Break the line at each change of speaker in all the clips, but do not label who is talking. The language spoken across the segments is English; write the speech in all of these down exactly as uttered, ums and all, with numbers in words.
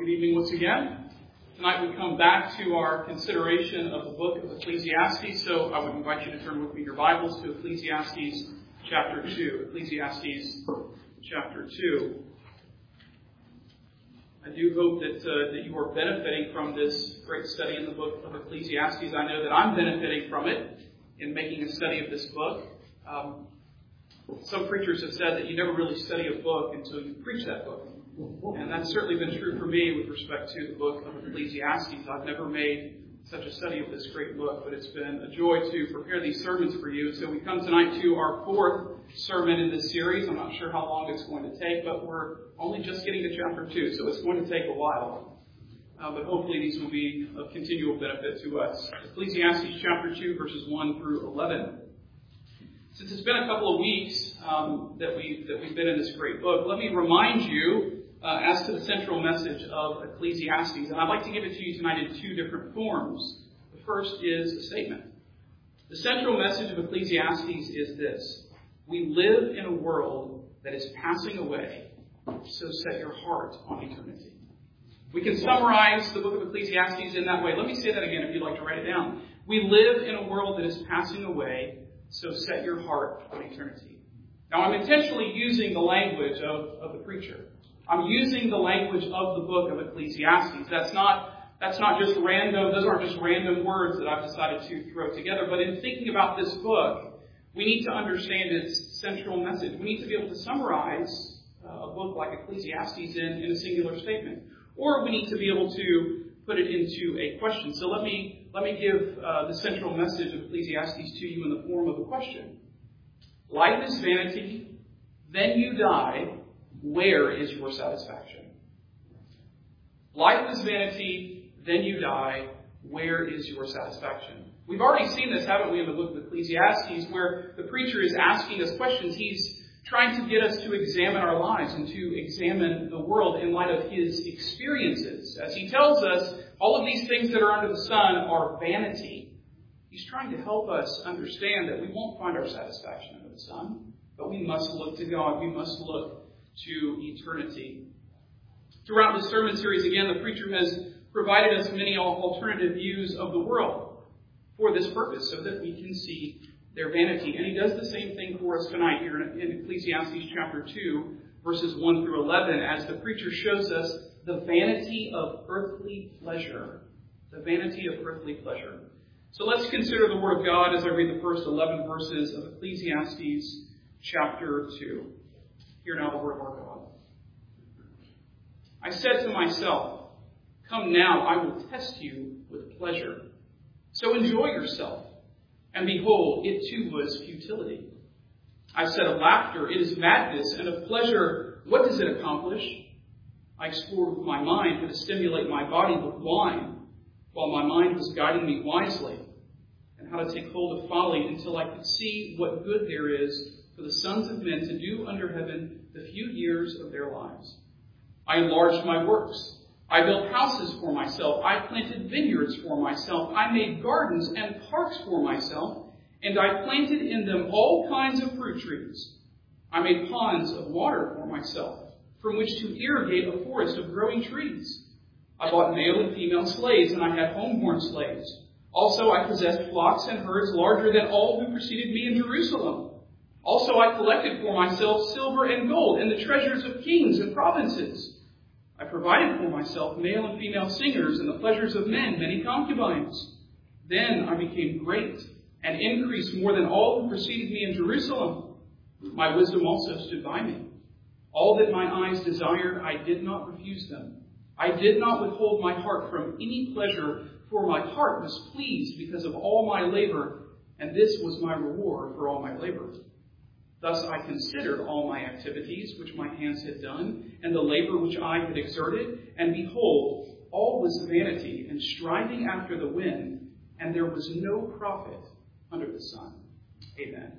good evening once again. Tonight we come back to our consideration of the book of Ecclesiastes, so I would invite you to turn with me your Bibles to Ecclesiastes chapter two. Ecclesiastes chapter two. I do hope that, uh, that you are benefiting from this great study in the book of Ecclesiastes. I know that I'm benefiting from it in making a study of this book. Um, some preachers have said that you never really study a book until you preach that book. And that's certainly been true for me with respect to the book of Ecclesiastes. I've never made such a study of this great book, but it's been a joy to prepare these sermons for you. So we come tonight to our fourth sermon in this series. I'm not sure how long it's going to take, but we're only just getting to chapter two, so it's going to take a while. Uh, but hopefully these will be of continual benefit to us. Ecclesiastes chapter two, verses one through eleven. Since it's been a couple of weeks um, that, we, that we've been in this great book, let me remind you Uh, as to the central message of Ecclesiastes. And I'd like to give it to you tonight in two different forms. The first is a statement. The central message of Ecclesiastes is this: we live in a world that is passing away, so set your heart on eternity. We can summarize the book of Ecclesiastes in that way. Let me say that again if you'd like to write it down. We live in a world that is passing away, so set your heart on eternity. Now, I'm intentionally using the language of, of the preacher. I'm using the language of the book of Ecclesiastes. That's not, that's not just random, those aren't just random words that I've decided to throw together. But in thinking about this book, we need to understand its central message. We need to be able to summarize uh, a book like Ecclesiastes in, in a singular statement. Or we need to be able to put it into a question. So let me, let me give uh, the central message of Ecclesiastes to you in the form of a question. Life is vanity, then you die. Where is your satisfaction? Life is vanity, then you die. Where is your satisfaction? We've already seen this, haven't we, in the book of Ecclesiastes, where the preacher is asking us questions. He's trying to get us to examine our lives and to examine the world in light of his experiences. As he tells us, all of these things that are under the sun are vanity. He's trying to help us understand that we won't find our satisfaction under the sun, but we must look to God. We must look to eternity. Throughout this sermon series, again, the preacher has provided us many alternative views of the world for this purpose, so that we can see their vanity. And he does the same thing for us tonight here in Ecclesiastes chapter two, verses one through eleven, as the preacher shows us the vanity of earthly pleasure. The vanity of earthly pleasure. So let's consider the Word of God as I read the first eleven verses of Ecclesiastes chapter two. Hear now the word of our God. I said to myself, come now, I will test you with pleasure. So enjoy yourself. And behold, it too was futility. I said of laughter, it is madness, and of pleasure, what does it accomplish? I explored with my mind how to stimulate my body with wine, while my mind was guiding me wisely, and how to take hold of folly until I could see what good there is for the sons of men to do under heaven the few years of their lives. I enlarged my works. I built houses for myself. I planted vineyards for myself. I made gardens and parks for myself, and I planted in them all kinds of fruit trees. I made ponds of water for myself, from which to irrigate a forest of growing trees. I bought male and female slaves, and I had homeborn slaves. Also, I possessed flocks and herds larger than all who preceded me in Jerusalem. Also, I collected for myself silver and gold and the treasures of kings and provinces. I provided for myself male and female singers and the pleasures of men, many concubines. Then I became great and increased more than all who preceded me in Jerusalem. My wisdom also stood by me. All that my eyes desired, I did not refuse them. I did not withhold my heart from any pleasure, for my heart was pleased because of all my labor, and this was my reward for all my labor. Thus I considered all my activities which my hands had done, and the labor which I had exerted, and behold, all was vanity and striving after the wind, and there was no profit under the sun. Amen.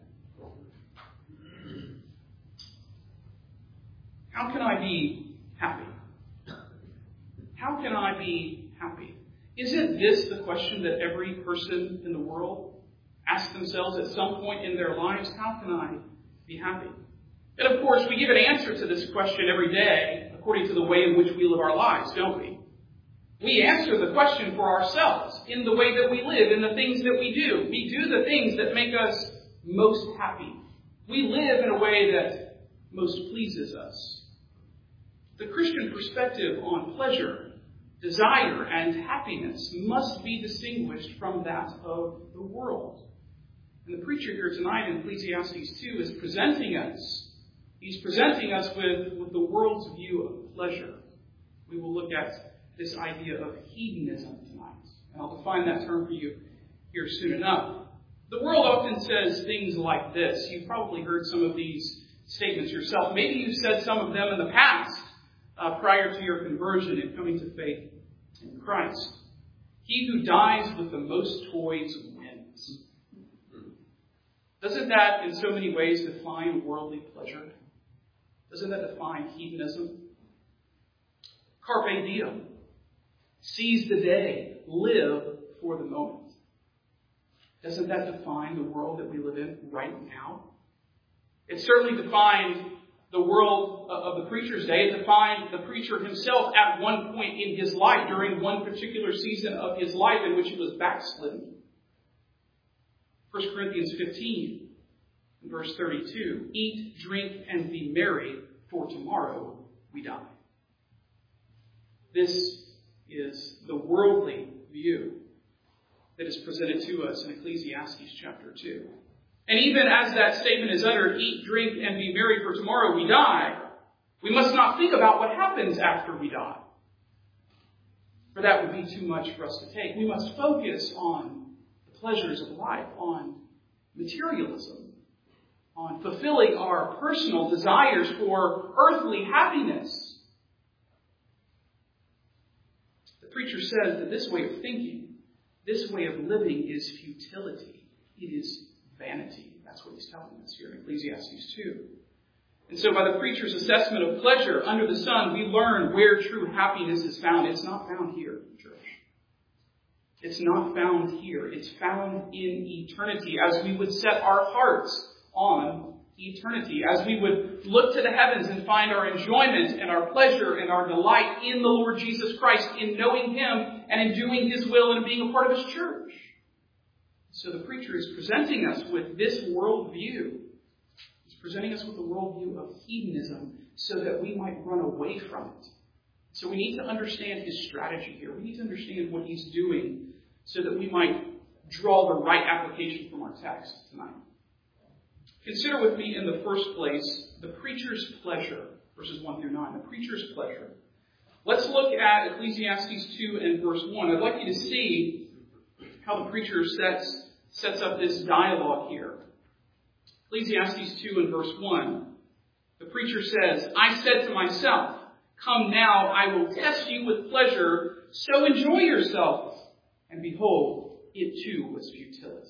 How can I be happy? How can I be happy? Isn't this the question that every person in the world asks themselves at some point in their lives? How can I be happy? And of course, we give an answer to this question every day, according to the way in which we live our lives, don't we? We answer the question for ourselves in the way that we live, in the things that we do. We do the things that make us most happy. We live in a way that most pleases us. The Christian perspective on pleasure, desire, and happiness must be distinguished from that of the world. And the preacher here tonight in Ecclesiastes two is presenting us. He's presenting us with, with the world's view of pleasure. We will look at this idea of hedonism tonight. And I'll define that term for you here soon enough. The world often says things like this. You've probably heard some of these statements yourself. Maybe you've said some of them in the past uh, prior to your conversion and coming to faith in Christ. He who dies with the most toys wins. Doesn't that in so many ways define worldly pleasure? Doesn't that define hedonism? Carpe diem. Seize the day. Live for the moment. Doesn't that define the world that we live in right now? It certainly defined the world of the preacher's day. It defined the preacher himself at one point in his life, during one particular season of his life in which he was backslidden. First Corinthians fifteen, verse thirty-two. Eat, drink, and be merry, for tomorrow we die. This is the worldly view that is presented to us in Ecclesiastes chapter two. And even as that statement is uttered, eat, drink, and be merry, for tomorrow we die, we must not think about what happens after we die. For that would be too much for us to take. We must focus on the pleasures of life, on materialism, on fulfilling our personal desires for earthly happiness. The preacher says that this way of thinking, this way of living is futility. It is vanity. That's what he's telling us here in Ecclesiastes two. And so by the preacher's assessment of pleasure under the sun, we learn where true happiness is found. It's not found here, church. It's not found here. It's found in eternity, as we would set our hearts on eternity, as we would look to the heavens and find our enjoyment and our pleasure and our delight in the Lord Jesus Christ, in knowing Him and in doing His will and being a part of His church. So the preacher is presenting us with this worldview. He's presenting us with the worldview of hedonism so that we might run away from it. So we need to understand his strategy here. We need to understand what he's doing so that we might draw the right application from our text tonight. Consider with me in the first place the preacher's pleasure, verses one through nine. The preacher's pleasure. Let's look at Ecclesiastes two and verse one. I'd like you to see how the preacher sets, sets up this dialogue here. Ecclesiastes two and verse one. The preacher says, I said to myself, come now, I will test you with pleasure, so enjoy yourself. And behold, it too was futility.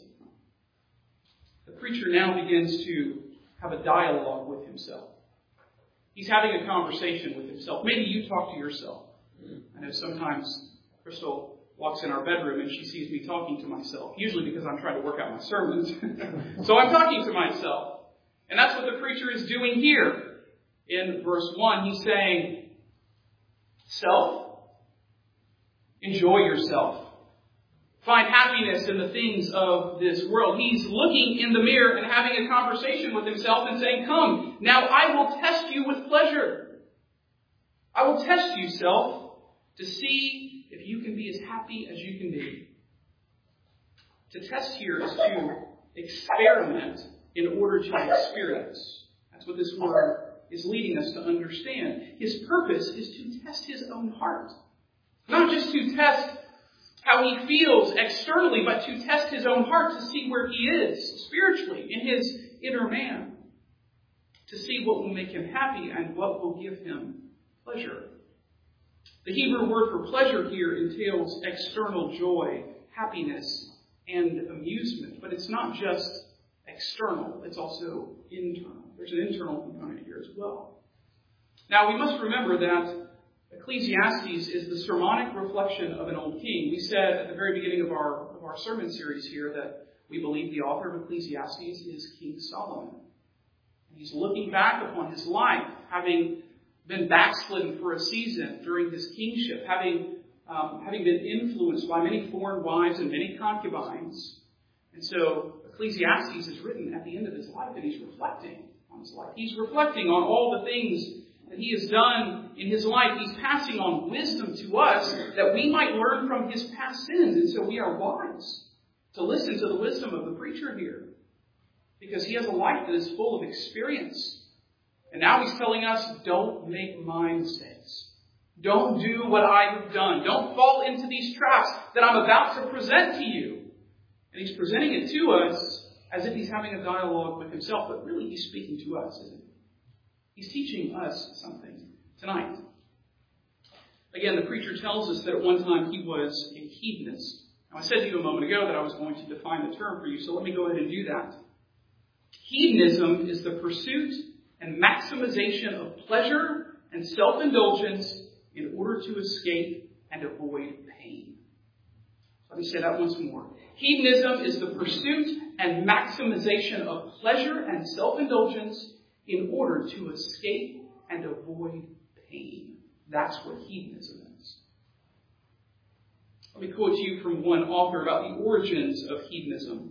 The preacher now begins to have a dialogue with himself. He's having a conversation with himself. Maybe you talk to yourself. I know sometimes Crystal walks in our bedroom and she sees me talking to myself, usually because I'm trying to work out my sermons. So I'm talking to myself. And that's what the preacher is doing here. In verse one, he's saying, self, enjoy yourself. Find happiness in the things of this world. He's looking in the mirror and having a conversation with himself and saying, come, now I will test you with pleasure. I will test you, self, to see if you can be as happy as you can be. To test here is to experiment in order to experience. That's what this word is leading us to understand. His purpose is to test his own heart. Not just to test how he feels externally, but to test his own heart to see where he is spiritually in his inner man. To see what will make him happy and what will give him pleasure. The Hebrew word for pleasure here entails external joy, happiness, and amusement. But it's not just external, it's also internal. There's an internal component here as well. Now, we must remember that Ecclesiastes is the sermonic reflection of an old king. We said at the very beginning of our, of our sermon series here that we believe the author of Ecclesiastes is King Solomon. And he's looking back upon his life, having been backslidden for a season during his kingship, having, um, having been influenced by many foreign wives and many concubines. And so Ecclesiastes is written at the end of his life, and he's reflecting on his life. He's reflecting on all the things that he has done in his life. He's passing on wisdom to us that we might learn from his past sins. And so we are wise to listen to the wisdom of the preacher here, because he has a life that is full of experience. And now he's telling us, don't make my mistakes. Don't do what I have done. Don't fall into these traps that I'm about to present to you. And he's presenting it to us as if he's having a dialogue with himself, but really he's speaking to us, isn't he? He's teaching us something tonight. Again, the preacher tells us that at one time he was a hedonist. Now, I said to you a moment ago that I was going to define the term for you, so let me go ahead and do that. Hedonism is the pursuit and maximization of pleasure and self-indulgence in order to escape and avoid pain. Let me say that once more. Hedonism is the pursuit and maximization of pleasure and self-indulgence in order to escape and avoid pain. That's what hedonism is. Let me quote to you from one author about the origins of hedonism.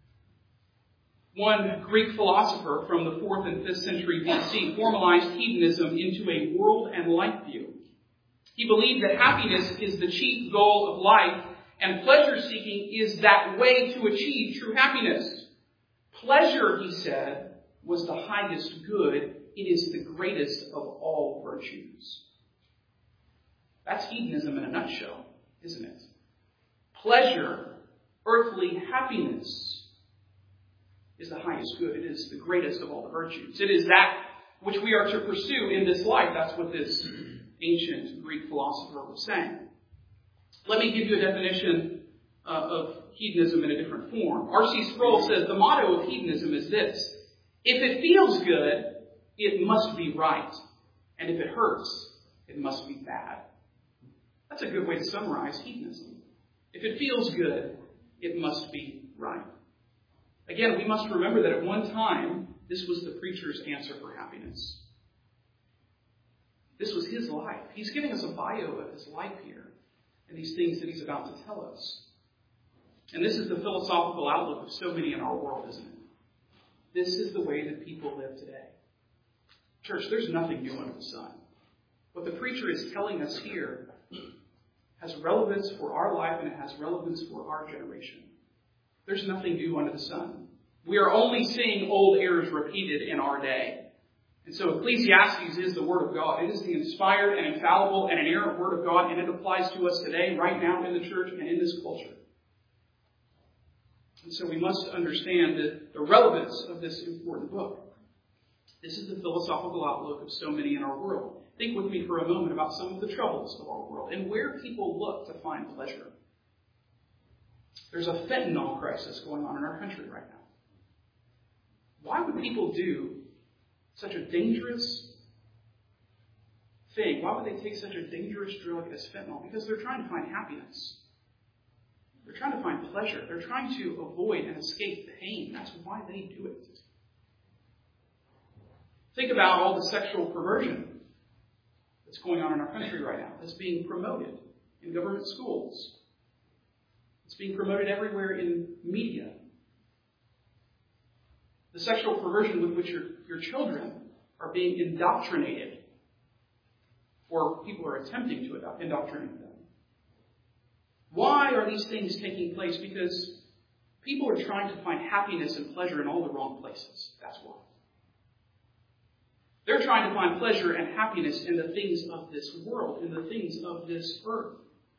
One Greek philosopher from the fourth and fifth century B C formalized hedonism into a world and life view. He believed that happiness is the chief goal of life, and pleasure-seeking is that way to achieve true happiness. Pleasure, he said, was the highest good. It is the greatest of all virtues. That's hedonism in a nutshell, isn't it? Pleasure, earthly happiness, is the highest good. It is the greatest of all the virtues. It is that which we are to pursue in this life. That's what this ancient Greek philosopher was saying. Let me give you a definition uh, of hedonism in a different form. R C Sproul says the motto of hedonism is this: if it feels good, it must be right. And if it hurts, it must be bad. That's a good way to summarize hedonism. If it feels good, it must be right. Again, we must remember that at one time, this was the preacher's answer for happiness. This was his life. He's giving us a bio of his life here and these things that he's about to tell us. And this is the philosophical outlook of so many in our world, isn't it? This is the way that people live today. Church, there's nothing new under the sun. What the preacher is telling us here has relevance for our life, and it has relevance for our generation. There's nothing new under the sun. We are only seeing old errors repeated in our day. And so Ecclesiastes is the Word of God. It is the inspired and infallible and inerrant Word of God, and it applies to us today, right now in the church and in this culture. And so we must understand the, the relevance of this important book. This is the philosophical outlook of so many in our world. Think with me for a moment about some of the troubles of our world and where people look to find pleasure. There's a fentanyl crisis going on in our country right now. Why would people do such a dangerous thing? Why would they take such a dangerous drug as fentanyl? Because they're trying to find happiness. They're trying to find pleasure. They're trying to avoid and escape pain. That's why they do it. Think about all the sexual perversion that's going on in our country right now. That's being promoted in government schools. It's being promoted everywhere in media. The sexual perversion with which your, your children are being indoctrinated, or people are attempting to indoctrinate them. Why are these things taking place? Because people are trying to find happiness and pleasure in all the wrong places. That's why. They're trying to find pleasure and happiness in the things of this world, in the things of this earth.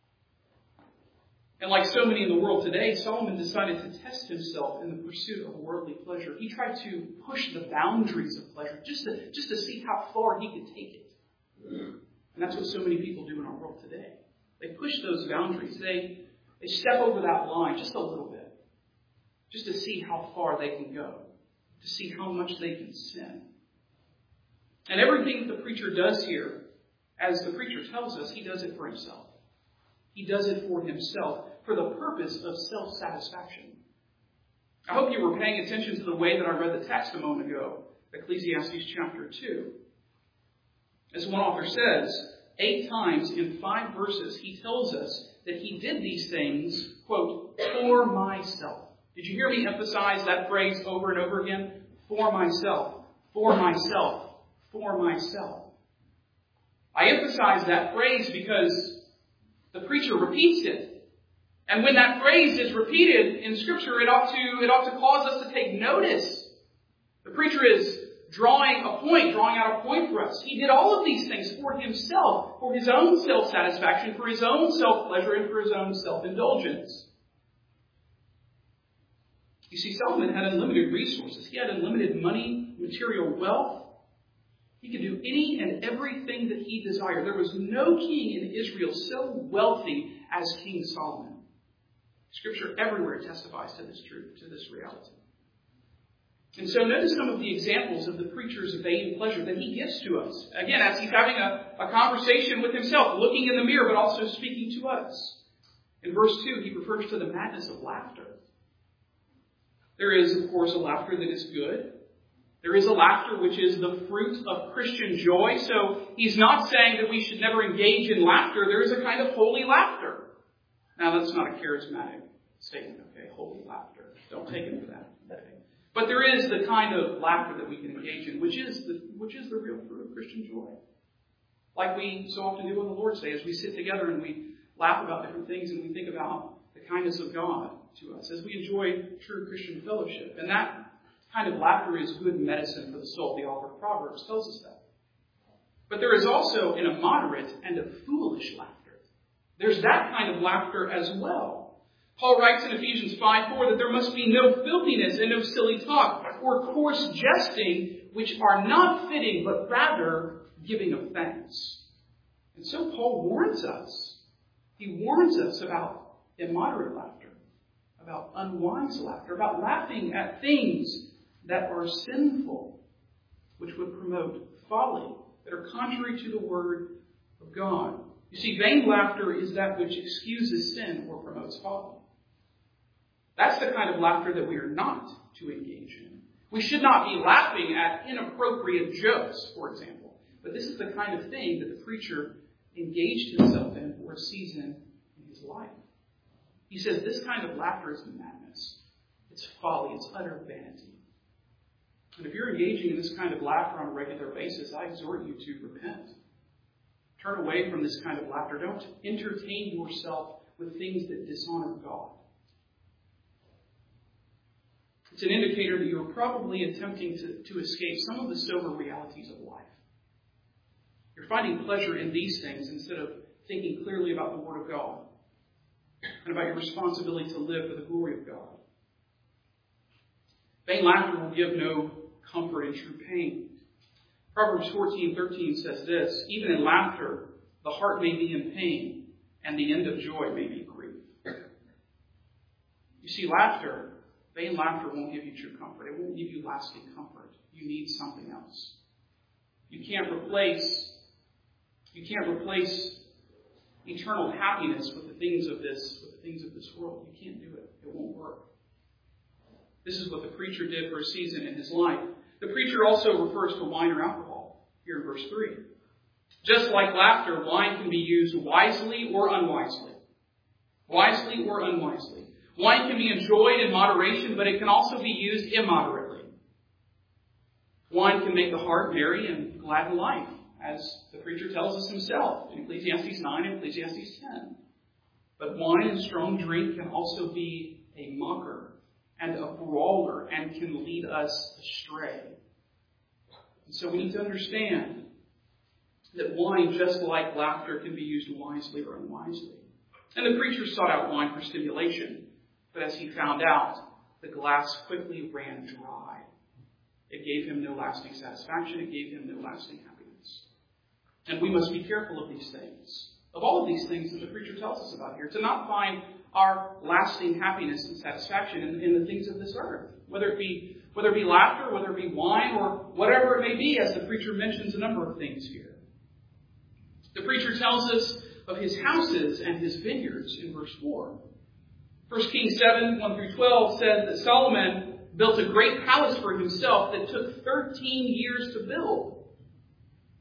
And like so many in the world today, Solomon decided to test himself in the pursuit of worldly pleasure. He tried to push the boundaries of pleasure just to, just to see how far he could take it. And that's what so many people do in our world today. They push those boundaries. They, they step over that line just a little bit, just to see how far they can go, to see how much they can sin. And everything that the preacher does here, as the preacher tells us, he does it for himself. He does it for himself, for the purpose of self-satisfaction. I hope you were paying attention to the way that I read the text a moment ago, Ecclesiastes chapter two. As one author says, eight times in five verses, he tells us that he did these things, quote, for myself. Did you hear me emphasize that phrase over and over again? For myself, for myself, for myself. I emphasize that phrase because the preacher repeats it. And when that phrase is repeated in Scripture, it ought to, it ought to cause us to take notice. The preacher is drawing a point, drawing out a point for us. He did all of these things for himself, for his own self-satisfaction, for his own self-pleasure, and for his own self-indulgence. You see, Solomon had unlimited resources. He had unlimited money, material wealth. He could do any and everything that he desired. There was no king in Israel so wealthy as King Solomon. Scripture everywhere testifies to this truth, to this reality. And so notice some of the examples of the preacher's vain pleasure that he gives to us. Again, as he's having a, a conversation with himself, looking in the mirror, but also speaking to us. In verse two, he refers to the madness of laughter. There is, of course, a laughter that is good. There is a laughter which is the fruit of Christian joy. So he's not saying that we should never engage in laughter. There is a kind of holy laughter. Now, that's not a charismatic statement, okay? Holy laughter. Don't take it for that. Okay? But there is the kind of laughter that we can engage in, which is the which is the real fruit of Christian joy. Like we so often do on the Lord's Day, as we sit together and we laugh about different things and we think about the kindness of God to us, as we enjoy true Christian fellowship. And that kind of laughter is good medicine for the soul. The author of Proverbs tells us that. But there is also an immoderate and a foolish laughter. There's that kind of laughter as well. Paul writes in Ephesians five four that there must be no filthiness and no silly talk or coarse jesting, which are not fitting, but rather giving of thanks. And so Paul warns us. He warns us about immoderate laughter, about unwise laughter, about laughing at things that are sinful, which would promote folly, that are contrary to the Word of God. You see, vain laughter is that which excuses sin or promotes folly. That's the kind of laughter that we are not to engage in. We should not be laughing at inappropriate jokes, for example. But this is the kind of thing that the preacher engaged himself in for a season in his life. He says this kind of laughter is madness. It's folly. It's utter vanity. And if you're engaging in this kind of laughter on a regular basis, I exhort you to repent. Turn away from this kind of laughter. Don't entertain yourself with things that dishonor God. It's an indicator that you're probably attempting to, to escape some of the sober realities of life. You're finding pleasure in these things instead of thinking clearly about the Word of God and about your responsibility to live for the glory of God. Vain laughter will give no comfort in true pain. Proverbs fourteen thirteen says this, even in laughter, the heart may be in pain, and the end of joy may be grief. You see, laughter, vain laughter won't give you true comfort. It won't give you lasting comfort. You need something else. You can't replace, you can't replace eternal happiness with the things of this, with the things of this world. You can't do it. It won't work. This is what the preacher did for a season in his life. The preacher also refers to wine or alcohol here in verse three. Just like laughter, wine can be used wisely or unwisely. Wisely or unwisely. Wine can be enjoyed in moderation, but it can also be used immoderately. Wine can make the heart merry and gladden life, as the preacher tells us himself in Ecclesiastes nine and Ecclesiastes ten. But wine and strong drink can also be a mocker and a brawler and can lead us astray. And so we need to understand that wine, just like laughter, can be used wisely or unwisely. And the preacher sought out wine for stimulation, but as he found out, the glass quickly ran dry. It gave him no lasting satisfaction. It gave him no lasting happiness. And we must be careful of these things, of all of these things that the preacher tells us about here, to not find our lasting happiness and satisfaction in, in the things of this earth, whether it be whether it be laughter, whether it be wine, or whatever it may be, as the preacher mentions a number of things here. The preacher tells us of his houses and his vineyards in verse four. First Kings seven, one through twelve says that Solomon built a great palace for himself that took thirteen years to build.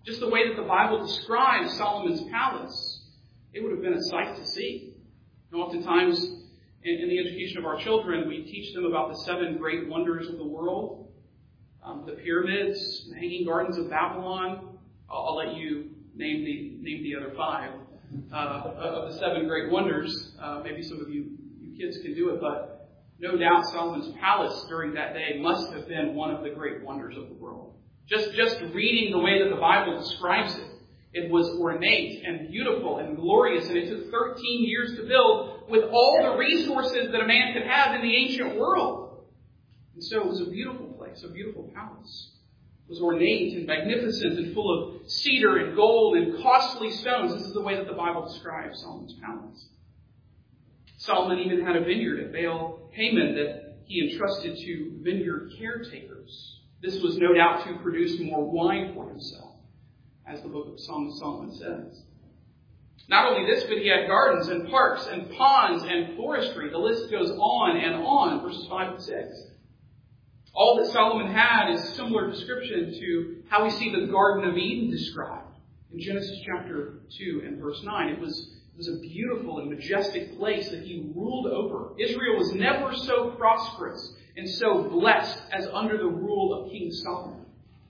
Just the way that the Bible describes Solomon's palace, it would have been a sight to see. And oftentimes, in, in the education of our children, we teach them about the seven great wonders of the world, um, the pyramids, the Hanging Gardens of Babylon. I'll, I'll let you name the name the other five uh, of the seven great wonders. Uh, maybe some of you, you kids can do it, but no doubt Solomon's palace during that day must have been one of the great wonders of the world. Just, just reading the way that the Bible describes it, it was ornate and beautiful and glorious, and it took thirteen years to build with all the resources that a man could have in the ancient world. And so it was a beautiful place, a beautiful palace. It was ornate and magnificent and full of cedar and gold and costly stones. This is the way that the Bible describes Solomon's palace. Solomon even had a vineyard at Baal Haman that he entrusted to vineyard caretakers. This was no doubt to produce more wine for himself, as the book of Song of Solomon says. Not only this, but he had gardens and parks and ponds and forestry. The list goes on and on, verses five and six. All that Solomon had is a similar description to how we see the Garden of Eden described in Genesis chapter two and verse nine. It was, it was a beautiful and majestic place that he ruled over. Israel was never so prosperous and so blessed as under the rule of King Solomon.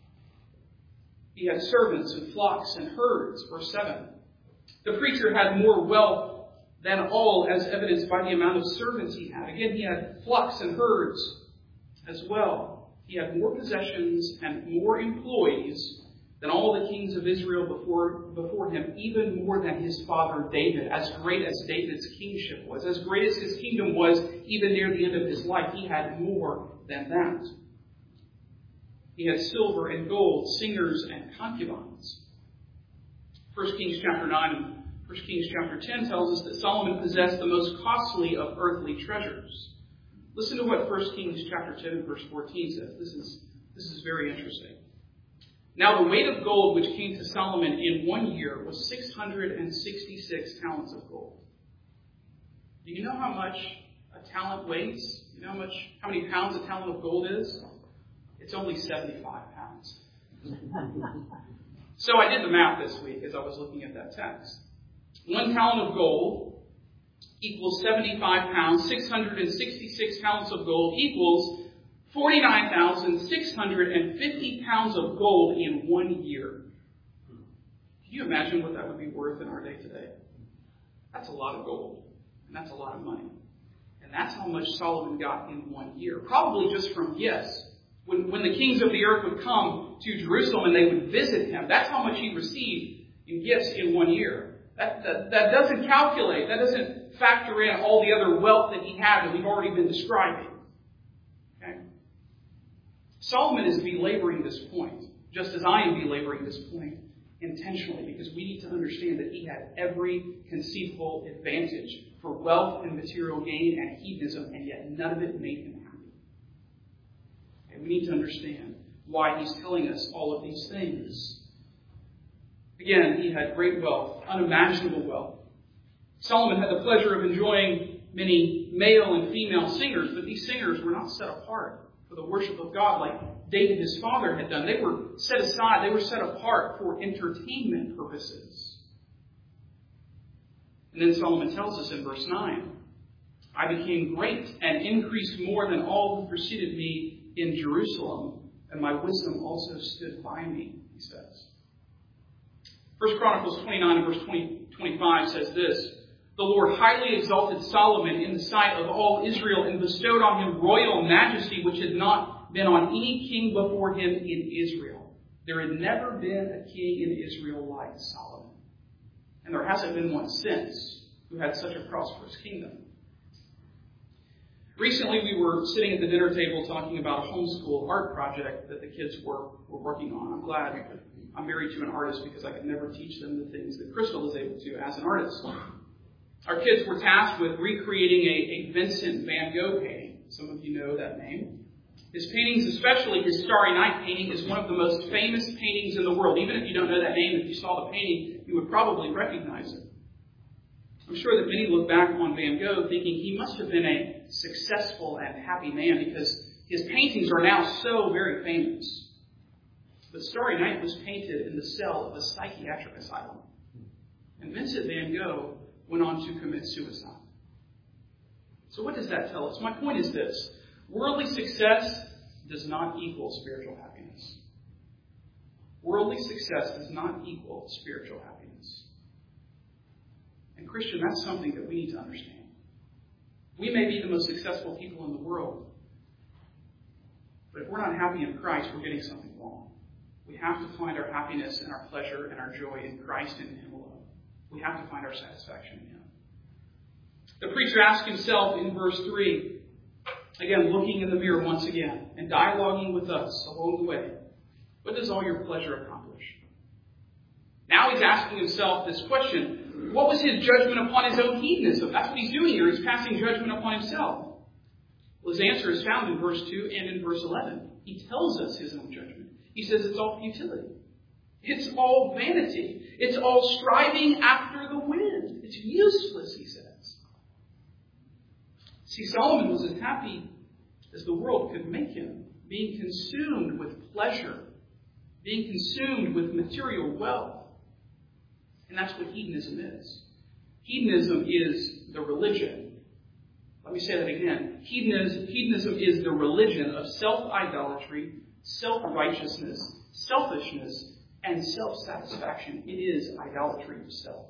He had servants and flocks and herds, verse seven. The preacher had more wealth than all, as evidenced by the amount of servants he had. Again, he had flocks and herds as well. He had more possessions and more employees than all the kings of Israel before, before him, even more than his father David, as great as David's kingship was. As great as his kingdom was, even near the end of his life, he had more than that. He had silver and gold, singers and concubines. First Kings chapter nine and First Kings chapter ten tells us that Solomon possessed the most costly of earthly treasures. Listen to what First Kings chapter ten and verse fourteen says. This is, this is very interesting. Now the weight of gold which came to Solomon in one year was six hundred sixty-six talents of gold. Do you know how much a talent weighs? You know how much, how many pounds a talent of gold is? It's only seventy-five pounds. So I did the math this week as I was looking at that text. One talent of gold equals seventy-five pounds. six hundred sixty-six talents of gold equals forty-nine thousand six hundred fifty pounds of gold in one year. Can you imagine what that would be worth in our day today? That's a lot of gold. And that's a lot of money. And that's how much Solomon got in one year. Probably just from gifts. When, when the kings of the earth would come to Jerusalem and they would visit him, that's how much he received in gifts in one year. That, that, that doesn't calculate. That doesn't factor in all the other wealth that he had that we've already been describing. Okay? Solomon is belaboring this point, just as I am belaboring this point intentionally, because we need to understand that he had every conceivable advantage for wealth and material gain and hedonism, and yet none of it made him happy. And we need to understand why he's telling us all of these things. Again, he had great wealth, unimaginable wealth. Solomon had the pleasure of enjoying many male and female singers, but these singers were not set apart for the worship of God like David, his father, had done. They were set aside, they were set apart for entertainment purposes. And then Solomon tells us in verse nine, I became great and increased more than all who preceded me in Jerusalem, and my wisdom also stood by me, he says. First Chronicles twenty-nine and verse twenty, twenty-five says this, the Lord highly exalted Solomon in the sight of all Israel and bestowed on him royal majesty, which had not been on any king before him in Israel. There had never been a king in Israel like Solomon. And there hasn't been one since who had such a prosperous kingdom. Recently, we were sitting at the dinner table talking about a homeschool art project that the kids were, were working on. I'm glad I'm married to an artist because I could never teach them the things that Crystal is able to as an artist. Our kids were tasked with recreating a, a Vincent van Gogh painting. Some of you know that name. His paintings, especially his Starry Night painting, is one of the most famous paintings in the world. Even if you don't know that name, if you saw the painting, you would probably recognize it. I'm sure that many look back on Van Gogh thinking he must have been a successful and happy man because his paintings are now so very famous. But Starry Night was painted in the cell of a psychiatric asylum. And Vincent van Gogh went on to commit suicide. So what does that tell us? My point is this. Worldly success does not equal spiritual happiness. Worldly success does not equal spiritual happiness. And Christian, that's something that we need to understand. We may be the most successful people in the world, but if we're not happy in Christ, we're getting something wrong. We have to find our happiness and our pleasure and our joy in Christ and in Him alone. We have to find our satisfaction in Him. The preacher asked himself in verse three, again, looking in the mirror once again and dialoguing with us along the way, what does all your pleasure accomplish? Now he's asking himself this question. What was his judgment upon his own hedonism? That's what he's doing here. He's passing judgment upon himself. Well, his answer is found in verse two and in verse eleven. He tells us his own judgment. He says it's all futility. It's all vanity. It's all striving after the wind. It's useless, he says. See, Solomon was as happy as the world could make him, being consumed with pleasure, being consumed with material wealth. And that's what hedonism is. Hedonism is the religion. Let me say that again. Hedonism, hedonism is the religion of self-idolatry, self-righteousness, selfishness, and self-satisfaction. It is idolatry of self.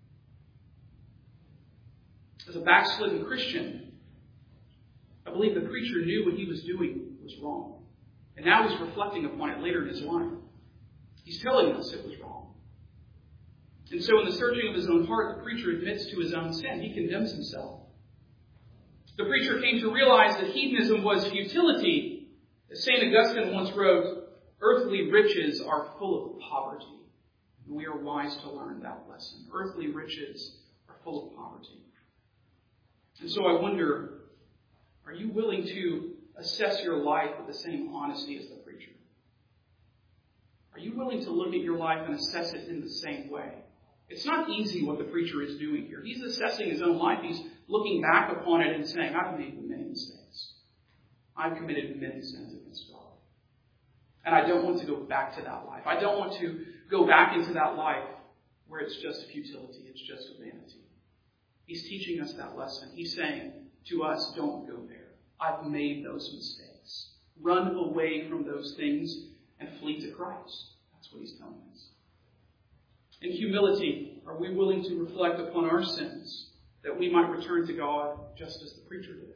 As a backslidden Christian, I believe the preacher knew what he was doing was wrong. And now he's reflecting upon it later in his life. He's telling us it was wrong. And so in the searching of his own heart, the preacher admits to his own sin. He condemns himself. The preacher came to realize that hedonism was futility. As Saint Augustine once wrote, earthly riches are full of poverty. And we are wise to learn that lesson. Earthly riches are full of poverty. And so I wonder, are you willing to assess your life with the same honesty as the preacher? Are you willing to look at your life and assess it in the same way? It's not easy what the preacher is doing here. He's assessing his own life. He's looking back upon it and saying, I've made many mistakes. I've committed many sins against God. And I don't want to go back to that life. I don't want to go back into that life where it's just futility. It's just vanity. He's teaching us that lesson. He's saying to us, don't go there. I've made those mistakes. Run away from those things and flee to Christ. That's what he's telling us. In humility, are we willing to reflect upon our sins that we might return to God just as the preacher did?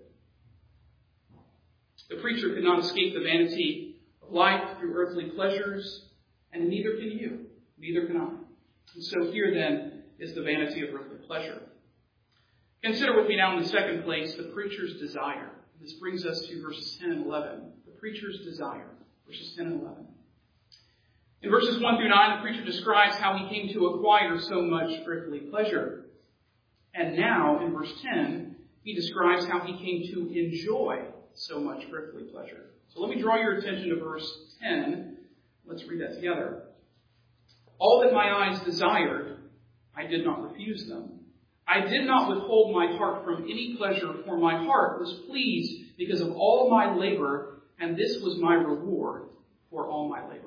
The preacher could not escape the vanity of life through earthly pleasures, and neither can you. Neither can I. And so here then is the vanity of earthly pleasure. Consider with me now in the second place the preacher's desire. This brings us to verses ten and eleven. The preacher's desire. Verses ten and eleven. In verses one through nine, the preacher describes how he came to acquire so much earthly pleasure. And now, in verse ten, he describes how he came to enjoy so much earthly pleasure. So let me draw your attention to verse ten. Let's read that together. All that my eyes desired, I did not refuse them. I did not withhold my heart from any pleasure, for my heart was pleased because of all my labor, and this was my reward for all my labor.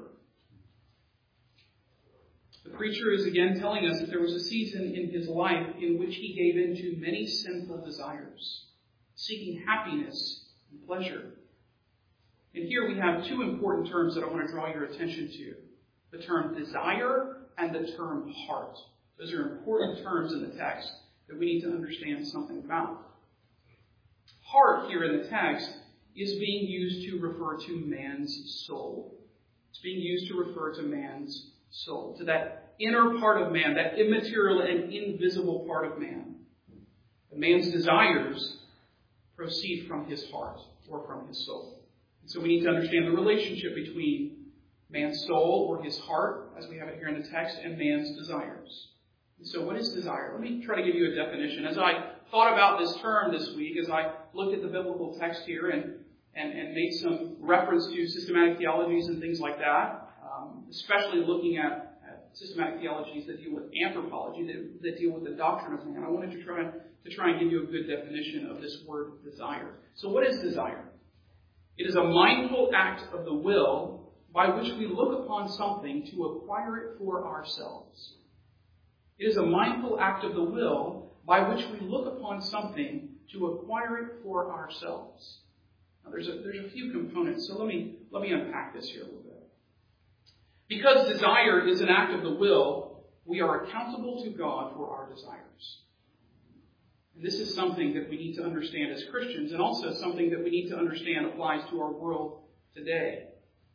The preacher is again telling us that there was a season in his life in which he gave in to many sinful desires, seeking happiness and pleasure. And here we have two important terms that I want to draw your attention to. The term desire and the term heart. Those are important terms in the text that we need to understand something about. Heart here in the text is being used to refer to man's soul. It's being used to refer to man's soul, to that inner part of man, that immaterial and invisible part of man. The man's desires proceed from his heart or from his soul. And so we need to understand the relationship between man's soul or his heart, as we have it here in the text, and man's desires. And so what is desire? Let me try to give you a definition. As I thought about this term this week, as I looked at the biblical text here and, and, and made some reference to systematic theologies and things like that, um, especially looking at, at systematic theologies that deal with anthropology, that, that deal with the doctrine of man, I wanted to try, to try and give you a good definition of this word desire. So what is desire? It is a mindful act of the will by which we look upon something to acquire it for ourselves. It is a mindful act of the will by which we look upon something to acquire it for ourselves. Now, there's a, there's a few components, so let me, let me unpack this here a little bit. Because desire is an act of the will, we are accountable to God for our desires. And this is something that we need to understand as Christians, and also something that we need to understand applies to our world today.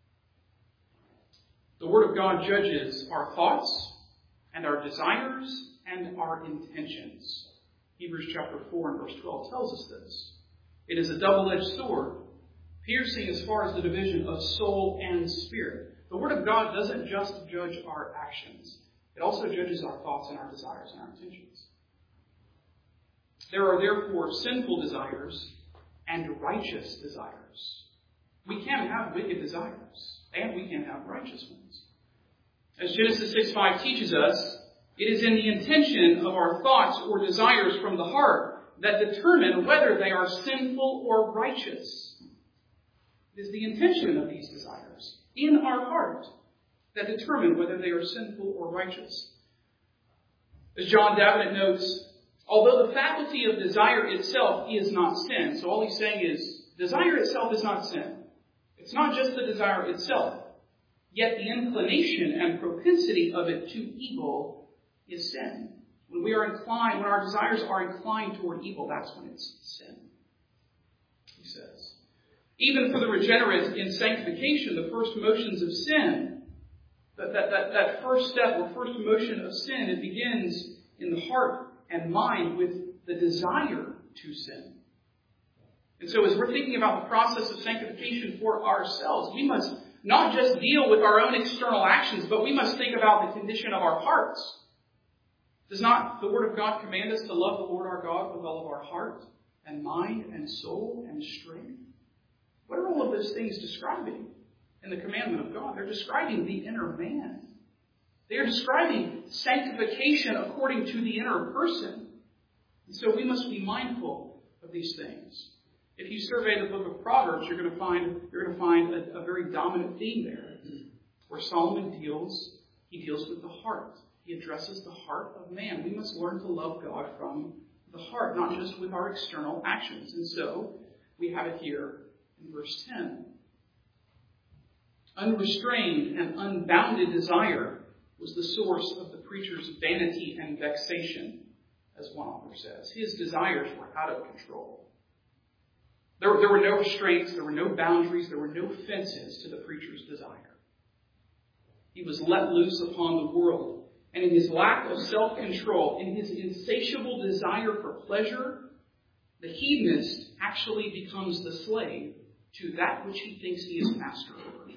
The Word of God judges our thoughts and our desires and our intentions. Hebrews chapter four and verse twelve tells us this. It is a double-edged sword, piercing as far as the division of soul and spirit. The Word of God doesn't just judge our actions. It also judges our thoughts and our desires and our intentions. There are therefore sinful desires and righteous desires. We can have wicked desires, and we can have righteous ones. As Genesis six five teaches us, it is in the intention of our thoughts or desires from the heart that determine whether they are sinful or righteous. It is the intention of these desires in our heart that determine whether they are sinful or righteous. As John Davenant notes, although the faculty of desire itself is not sin, so all he's saying is desire itself is not sin. It's not just the desire itself, yet the inclination and propensity of it to evil is sin. When we are inclined, when our desires are inclined toward evil, that's when it's sin, he says. Even for the regenerate in sanctification, the first motions of sin, that, that, that, that first step or first motion of sin, it begins in the heart and mind with the desire to sin. And so as we're thinking about the process of sanctification for ourselves, we must not just deal with our own external actions, but we must think about the condition of our hearts. Does not the Word of God command us to love the Lord our God with all of our heart and mind and soul and strength? What are all of those things describing in the commandment of God? They're describing the inner man. They are describing sanctification according to the inner person. And so we must be mindful of these things. If you survey the book of Proverbs, you're going to find, you're going to find a, a very dominant theme there, where Solomon deals, he deals with the heart. He addresses the heart of man. We must learn to love God from the heart, not just with our external actions. And so we have it here in verse ten. Unrestrained and unbounded desire was the source of the preacher's vanity and vexation, as one author says. His desires were out of control. There, there were no restraints, there were no boundaries, there were no fences to the preacher's desire. He was let loose upon the world. And in his lack of self-control, in his insatiable desire for pleasure, the hedonist actually becomes the slave to that which he thinks he is master over.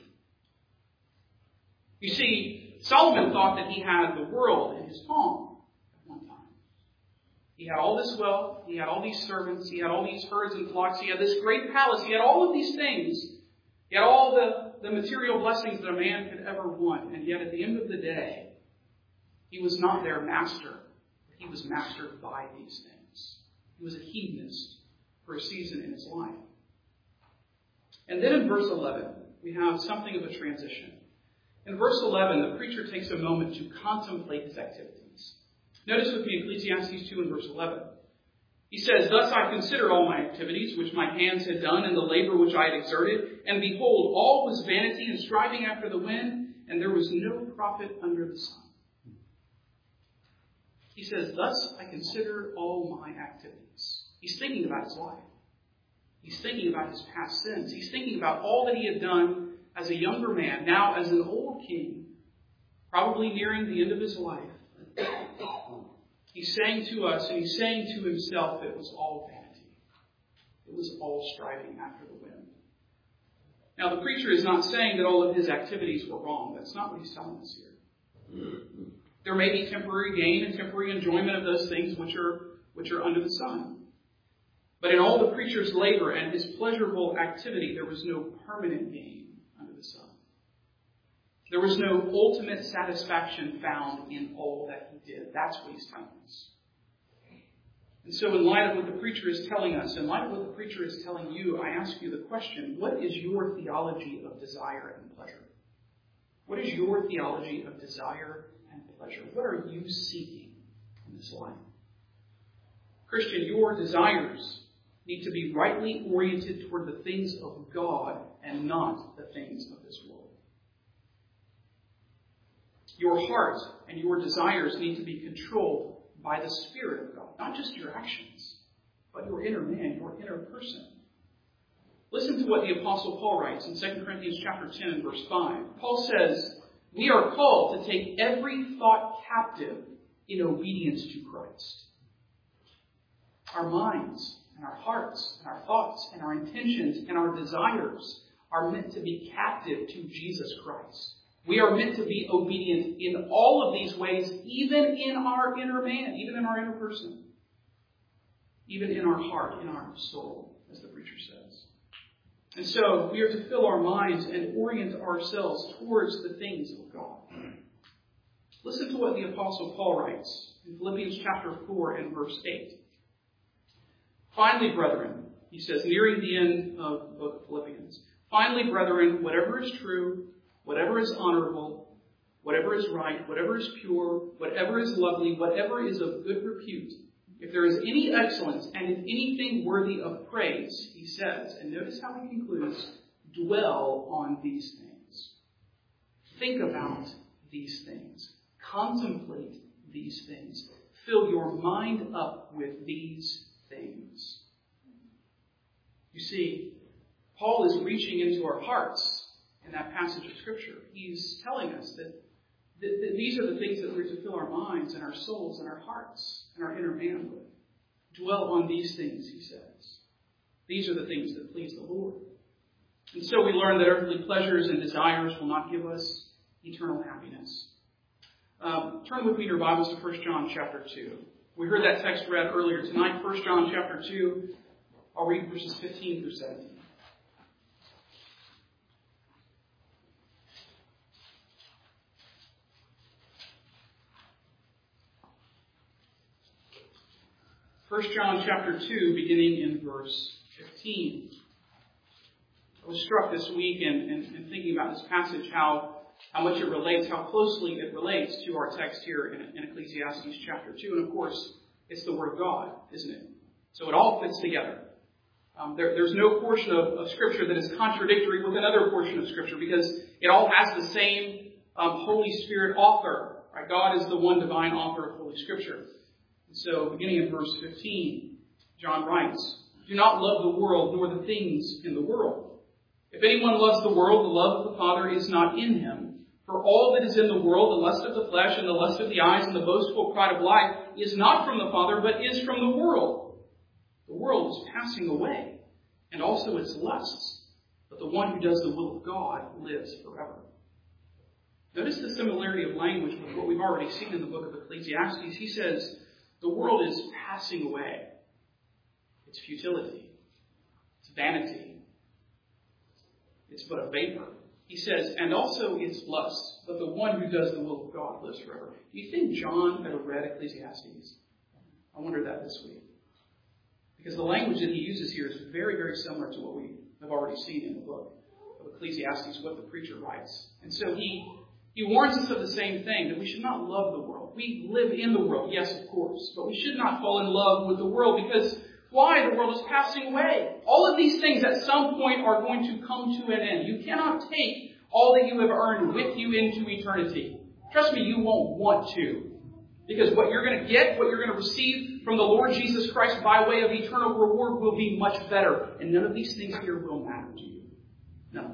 You see, Solomon thought that he had the world in his palm at one time. He had all this wealth, he had all these servants, he had all these herds and flocks, he had this great palace, he had all of these things. He had all the, the material blessings that a man could ever want. And yet at the end of the day, he was not their master. He was mastered by these things. He was a hedonist for a season in his life. And then in verse eleven, we have something of a transition. In verse eleven, the preacher takes a moment to contemplate his activities. Notice with me Ecclesiastes two and verse eleven. He says, "Thus I considered all my activities, which my hands had done, and the labor which I had exerted. And behold, all was vanity and striving after the wind, and there was no profit under the sun." He says, "Thus I consider all my activities." He's thinking about his life. He's thinking about his past sins. He's thinking about all that he had done as a younger man, now as an old king, probably nearing the end of his life. He's saying to us, and he's saying to himself, it was all vanity. It was all striving after the wind. Now, the preacher is not saying that all of his activities were wrong. That's not what he's telling us here. There may be temporary gain and temporary enjoyment of those things which are, which are under the sun. But in all the preacher's labor and his pleasurable activity, there was no permanent gain under the sun. There was no ultimate satisfaction found in all that he did. That's what he's telling us. And so in light of what the preacher is telling us, in light of what the preacher is telling you, I ask you the question, what is your theology of desire and pleasure? What is your theology of desire and pleasure? What are you seeking in this life? Christian, your desires need to be rightly oriented toward the things of God and not the things of this world. Your heart and your desires need to be controlled by the Spirit of God, not just your actions, but your inner man, your inner person. Listen to what the Apostle Paul writes in Second Corinthians chapter ten and verse five. Paul says, "We are called to take every thought captive in obedience to Christ." Our minds and our hearts and our thoughts and our intentions and our desires are meant to be captive to Jesus Christ. We are meant to be obedient in all of these ways, even in our inner man, even in our inner person, even in our heart, in our soul, as the preacher says. And so we are to fill our minds and orient ourselves towards the things of God. Listen to what the Apostle Paul writes in Philippians chapter four and verse eight. "Finally, brethren," he says, nearing the end of the book of Philippians, "Finally, brethren, whatever is true, whatever is honorable, whatever is right, whatever is pure, whatever is lovely, whatever is of good repute, if there is any excellence and if anything worthy of praise," he says, and notice how he concludes, "dwell on these things." Think about these things. Contemplate these things. Fill your mind up with these things. You see, Paul is reaching into our hearts in that passage of Scripture. He's telling us that, that, that these are the things that we're to fill our minds and our souls and our hearts and our inner man with. Dwell on these things, he says. These are the things that please the Lord. And so we learn that earthly pleasures and desires will not give us eternal happiness. Um, turn with me your Bibles to First John chapter two. We heard that text read earlier tonight, First John chapter two. I'll read verses fifteen through seventeen. First John chapter two, beginning in verse fifteen. I was struck this week in, in, in thinking about this passage, how, how much it relates, how closely it relates to our text here in, in Ecclesiastes chapter two. And of course, it's the Word of God, isn't it? So it all fits together. Um, there, there's no portion of, of Scripture that is contradictory with another portion of Scripture, because it all has the same um, Holy Spirit author. Right? God is the one divine author of Holy Scripture. So, beginning in verse fifteen, John writes, "Do not love the world, nor the things in the world. If anyone loves the world, the love of the Father is not in him. For all that is in the world, the lust of the flesh and the lust of the eyes and the boastful pride of life, is not from the Father, but is from the world. The world is passing away, and also its lusts. But the one who does the will of God lives forever." Notice the similarity of language with what we've already seen in the book of Ecclesiastes. He says, the world is passing away. It's futility. It's vanity. It's but a vapor. He says, and also its lust. But the one who does the will of God lives forever. Do you think John ever read Ecclesiastes? I wondered that this week. Because the language that he uses here is very, very similar to what we have already seen in the book of Ecclesiastes, what the preacher writes. And so he He warns us of the same thing, that we should not love the world. We live in the world, yes, of course, but we should not fall in love with the world, because why? The world is passing away. All of these things at some point are going to come to an end. You cannot take all that you have earned with you into eternity. Trust me, you won't want to. Because what you're going to get, what you're going to receive from the Lord Jesus Christ by way of eternal reward will be much better. And none of these things here will matter to you. None.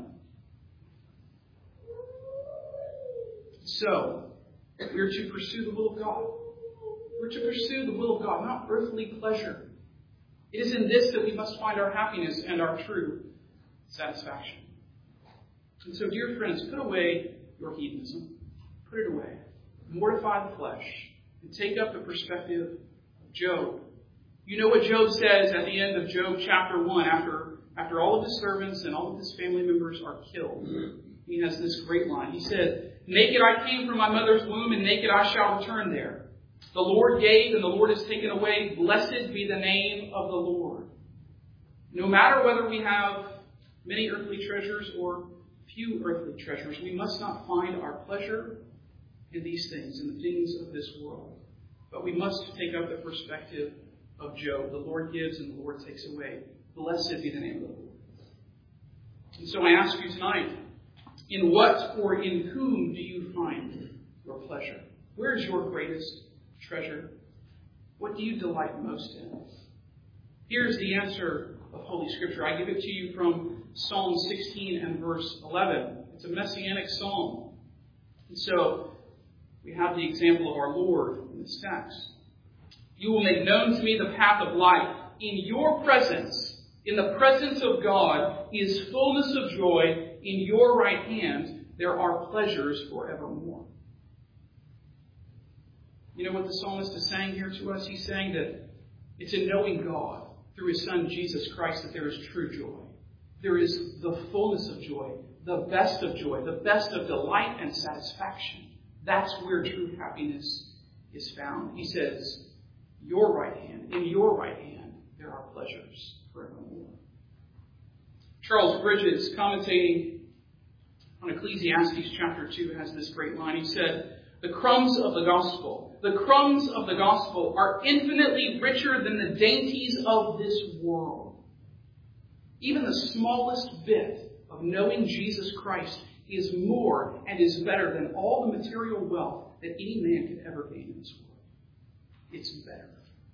So, we're to pursue the will of God. We're to pursue the will of God, not earthly pleasure. It is in this that we must find our happiness and our true satisfaction. And so, dear friends, put away your hedonism. Put it away. Mortify the flesh. And take up the perspective of Job. You know what Job says at the end of Job chapter one, after, after all of his servants and all of his family members are killed. He has this great line. He said, "Naked I came from my mother's womb, and naked I shall return there. The Lord gave, and the Lord has taken away. Blessed be the name of the Lord." No matter whether we have many earthly treasures or few earthly treasures. We must not find our pleasure in these things, in the things of this world. But we must take up the perspective of Job. The Lord gives and the Lord takes away. Blessed be the name of the Lord. And so I ask you tonight, in what or in whom do you find your pleasure? Where is your greatest treasure? What do you delight most in? Here's the answer of Holy Scripture. I give it to you from Psalm sixteen and verse eleven. It's a messianic psalm. And so we have the example of our Lord in this text. You will make known to me the path of life. In your presence, in the presence of God, is fullness of joy. In your right hand, there are pleasures forevermore. You know what the psalmist is saying here to us? He's saying that it's in knowing God through his Son, Jesus Christ, that there is true joy. There is the fullness of joy, the best of joy, the best of delight and satisfaction. That's where true happiness is found. He says, your right hand, in your right hand, there are pleasures forevermore. Charles Bridges, commentating on Ecclesiastes chapter two, has this great line. He said, the crumbs of the gospel, the crumbs of the gospel are infinitely richer than the dainties of this world. Even the smallest bit of knowing Jesus Christ is more and is better than all the material wealth that any man could ever gain in this world. It's better.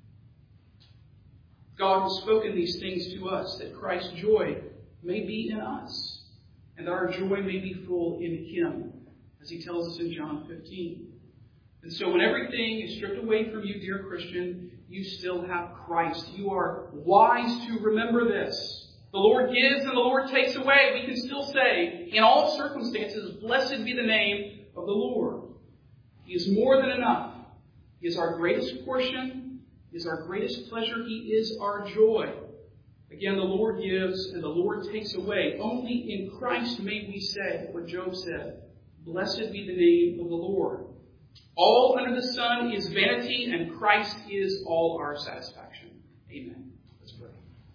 God has spoken these things to us, that Christ's joy may be in us, and that our joy may be full in Him, as He tells us in John fifteen. And so when everything is stripped away from you, dear Christian, you still have Christ. You are wise to remember this. The Lord gives and the Lord takes away. We can still say, in all circumstances, blessed be the name of the Lord. He is more than enough. He is our greatest portion. He is our greatest pleasure. He is our joy. Again, the Lord gives and the Lord takes away. Only in Christ may we say what Job said, blessed be the name of the Lord. All under the sun is vanity, and Christ is all our satisfaction. Amen. Let's pray.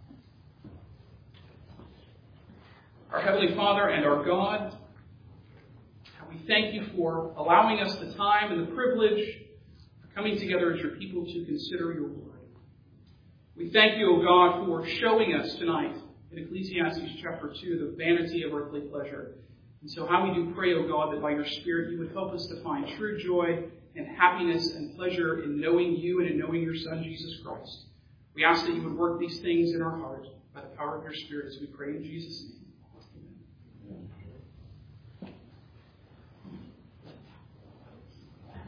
Our Heavenly Father and our God, we thank you for allowing us the time and the privilege of coming together as your people to consider your word. We thank you, O God, for showing us tonight in Ecclesiastes chapter two the vanity of earthly pleasure. And so how we do pray, O God, that by your Spirit you would help us to find true joy and happiness and pleasure in knowing you and in knowing your Son, Jesus Christ. We ask that you would work these things in our heart by the power of your Spirit as we pray in Jesus' name.